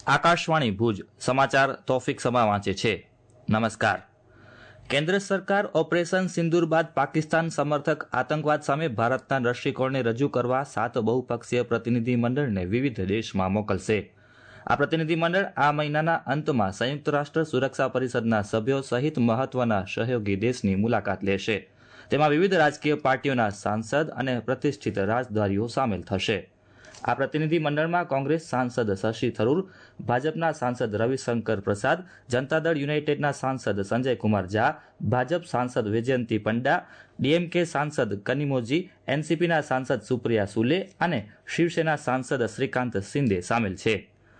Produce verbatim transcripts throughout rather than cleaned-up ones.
આકાશવાણી ભુજ સમાચાર તોફિક સમા વાંચે છે. નમસ્કાર. કેન્દ્ર સરકાર ઓપરેશન સિંદૂર બાદ પાકિસ્તાન સમર્થક આતંકવાદ સામે ભારતના દ્રષ્ટિકોણને રજૂ કરવા સાત બહુપક્ષીય પ્રતિનિધિ મંડળને વિવિધ દેશમાં મોકલશે. આ પ્રતિનિધિ મંડળ આ મહિનાના અંતમાં સંયુક્ત રાષ્ટ્ર સુરક્ષા પરિષદના સભ્યો સહિત મહત્વના સહયોગી દેશની મુલાકાત લેશે. તેમાં વિવિધ રાજકીય પાર્ટીઓના સાંસદ અને પ્રતિષ્ઠિત રાજદ્વારીઓ સામેલ થશે. આ પ્રતિનિધિ મંડળમાં કોંગ્રેસ સાંસદ શશી થરૂર, ભાજપના સાંસદ રવિશંકર પ્રસાદ, જનતા દળ યુનાઇટેડના સાંસદ સંજય કુમાર ઝા, ભાજપ સાંસદ વૈજયંતી પંડા, ડીએમકે સાંસદ કનિમોજી, એનસીપીના સાંસદ સુપ્રિયા સુલે અને શિવસેના સાંસદ શ્રીકાંત શિંદે સામેલ છે.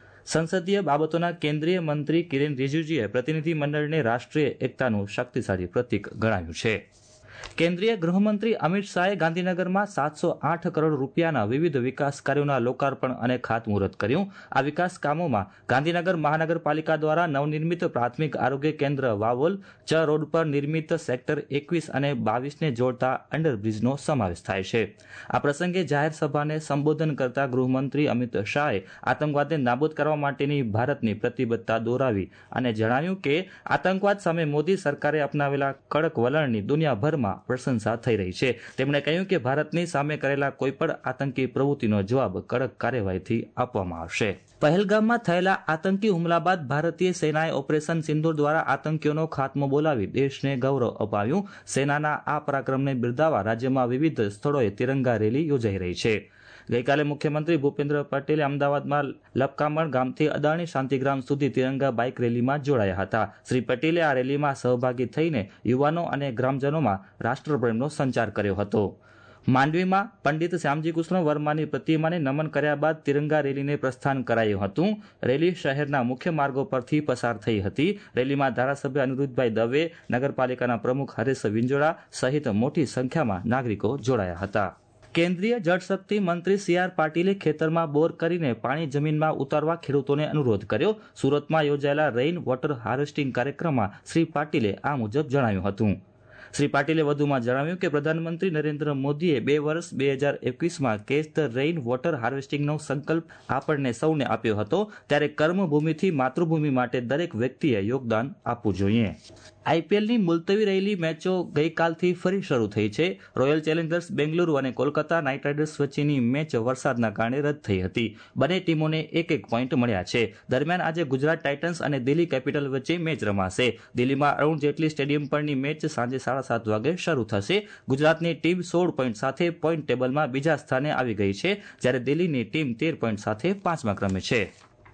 સંસદીય બાબતોના કેન્દ્રીય મંત્રી કિરેન રિજિજુએ પ્રતિનિધિ મંડળને રાષ્ટ્રીય એકતાનું શક્તિશાળી પ્રતીક ગણાવ્યું છે. કેન્દ્રીય ગૃહમંત્રી અમિત શાહે ગાંધીનગરમાં સાતસો આઠ કરોડ રૂપિયાના વિવિધ વિકાસ કાર્યોના લોકાર્પણ અને ખાતમુહૂર્ત કર્યું. આ વિકાસ કામોમાં ગાંધીનગર મહાનગરપાલિકા દ્વારા નવનિર્મિત પ્રાથમિક આરોગ્ય કેન્દ્ર વાવોલ, ચ રોડ પર નિર્મિત સેક્ટર એકવીસ અને બાવીસને જોડતા અંડરબ્રિજનો સમાવેશ થાય છે. આ પ્રસંગે જાહેર સભાને સંબોધન કરતા ગૃહમંત્રી અમિત શાહે આતંકવાદને નાબૂદ કરવા માટેની ભારતની પ્રતિબદ્ધતા દોહરાવી અને જણાવ્યું કે આતંકવાદ સામે મોદી સરકારે અપનાવેલા કડક વલણની દુનિયાભરમાં પ્રશંસા થઈ રહી છે. તેમણે કહ્યું કે ભારતની સામે કરેલા કોઈપણ આતંકી પ્રવૃત્તિનો જવાબ કડક કાર્યવાહીથી આપવામાં આવશે. પહેલગામમાં થયેલા આતંકી હુમલા બાદ ભારતીય સેનાએ ઓપરેશન સિંદૂર દ્વારા આતંકીઓનો ખાત્મો બોલાવી દેશને ગૌરવ અપાવ્યું. સેનાના આ પરાક્રમને બિરદાવવા રાજ્યમાં વિવિધ સ્થળોએ તિરંગા રેલી યોજાઈ રહી છે. ગઈકાલે મુખ્યમંત્રી ભૂપેન્દ્ર પટેલે અમદાવાદમાં લપકામણ ગામથી અદાણી શાંતિગ્રામ સુધી તિરંગા બાઇક રેલીમાં જોડાયા હતા. શ્રી પટેલે આ રેલીમાં સહભાગી થઈને યુવાનો અને ગ્રામજનોમાં રાષ્ટ્રપ્રેમનો સંચાર કર્યો હતો. માંડવીમાં પંડિત શ્યામજી કૃષ્ણ વર્માની પ્રતિમાને નમન કર્યા બાદ તિરંગા રેલીને પ્રસ્થાન કરાયું હતું. રેલી શહેરના મુખ્ય માર્ગો પરથી પસાર થઈ હતી. રેલીમાં ધારાસભ્ય અનિરુદ્ધભાઈ દવે, નગરપાલિકાના પ્રમુખ હરેશ વિંજોડા સહિત મોટી સંખ્યામાં નાગરિકો જોડાયા હતા. કેન્દ્રીય જળશક્તિ મંત્રી સી આર પાટીલે ખેતરમાં બોર કરીને પાણી જમીનમાં ઉતારવા ખેડૂતોને અનુરોધ કર્યો. સુરતમાં યોજાયેલા રેઇન વોટર હાર્વેસ્ટિંગ કાર્યક્રમમાં શ્રી પાટીલે આ મુજબ જણાવ્યું હતું. શ્રી પાટીલે વધુમાં જણાવ્યું કે પ્રધાનમંત્રી નરેન્દ્ર મોદીએ બે વર્ષ બે હજાર એકવીસમાં કેચ ધ રેઇન વોટર હાર્વેસ્ટિંગનો સંકલ્પ આપણને સૌને આપ્યો હતો, ત્યારે કર્મભૂમિથી માતૃભૂમિ માટે દરેક વ્યક્તિએ યોગદાન આપવું જોઈએ. આઈપીએલની મુલતવી રહેલી મેચો ગઈકાલથી ફરી શરૂ થઈ છે. રોયલ ચેલેન્જર્સ બેંગલુરુ અને કોલકાતા નાઇટ રાઇડર્સ વચ્ચેની મેચ વરસાદના કારણે રદ થઈ હતી. બંને ટીમોને એક એક પોઈન્ટ મળ્યા છે. દરમિયાન આજે ગુજરાત ટાઇટન્સ અને દિલ્હી કેપિટલ વચ્ચે મેચ રમાશે. દિલ્હીમાં અરુણ જેટલી સ્ટેડિયમ પરની મેચ સાંજે સાડા સાત વાગે શરૂ થશે. ગુજરાતની ટીમ સોળ પોઈન્ટ સાથે પોઈન્ટ ટેબલમાં બીજા સ્થાને આવી ગઈ છે, જ્યારે દિલ્હીની ટીમ તેર પોઈન્ટ સાથે પાંચમા ક્રમે છે.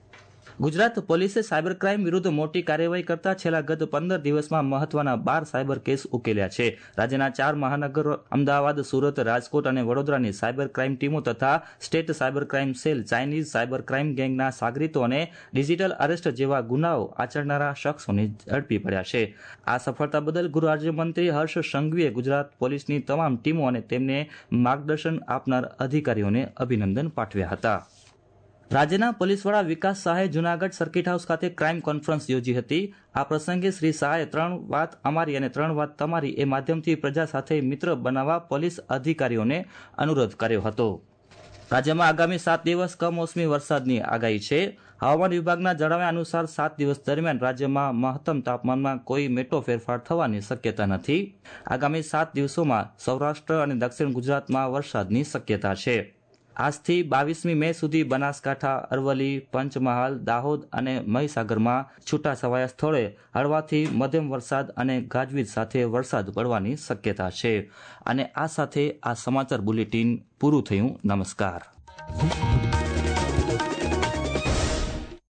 ગુજરાત પોલીસે સાયબર ક્રાઇમ વિરુદ્ધ મોટી કાર્યવાહી કરતા છેલ્લા ગત પંદર દિવસમાં મહત્વના બાર સાયબર કેસ ઉકેલ્યા છે. રાજ્યના ચાર મહાનગરો અમદાવાદ, સુરત, રાજકોટ અને વડોદરાની સાયબર ક્રાઇમ ટીમો તથા state cyber crime cell Chinese cyber crime ગેંગના સાગરીતો અને ડિજિટલ અરેસ્ટ જેવા ગુનાઓ આચરનારા શખ્સોને ઝડપી પડ્યા છે. આ સફળતા બદલ ગૃહ રાજ્યમંત્રી હર્ષ સંઘવીએ ગુજરાત પોલીસની તમામ ટીમો અને તેમને માર્ગદર્શન આપનાર અધિકારીઓને અભિનંદન પાઠવ્યા હતા. રાજ્યના પોલીસ વડા વિકાસ શાહે જૂનાગઢ સર્કિટ હાઉસ ખાતે ક્રાઇમ કોન્ફરન્સ યોજી હતી. આ પ્રસંગે શ્રી શાહે ત્રણ વાત અમારી અને ત્રણ વાત તમારી એ માધ્યમથી પ્રજા સાથે મિત્ર બનાવવા પોલીસ અધિકારીઓને અનુરોધ કર્યો હતો. રાજ્યમાં આગામી સાત દિવસ કમોસમી વરસાદની આગાહી છે. હવામાન વિભાગના જણાવ્યા અનુસાર સાત દિવસ દરમિયાન રાજ્યમાં મહત્તમ તાપમાનમાં કોઈ મોટો ફેરફાર થવાની શક્યતા નથી. આગામી સાત દિવસોમાં સૌરાષ્ટ્ર અને દક્ષિણ ગુજરાતમાં વરસાદની શક્યતા છે. આજથી બાવીસમી મે સુધી બનાસકાંઠા, અરવલ્લી, પંચમહાલ, દાહોદ અને મહીસાગરમાં છૂટાછવાયા સ્થળે હળવાથી મધ્યમ વરસાદ અને ગાજવીજ સાથે વરસાદ પડવાની શક્યતા છે. અને આ સાથે આ સમાચાર બુલેટિન પૂરું થયું. નમસ્કાર.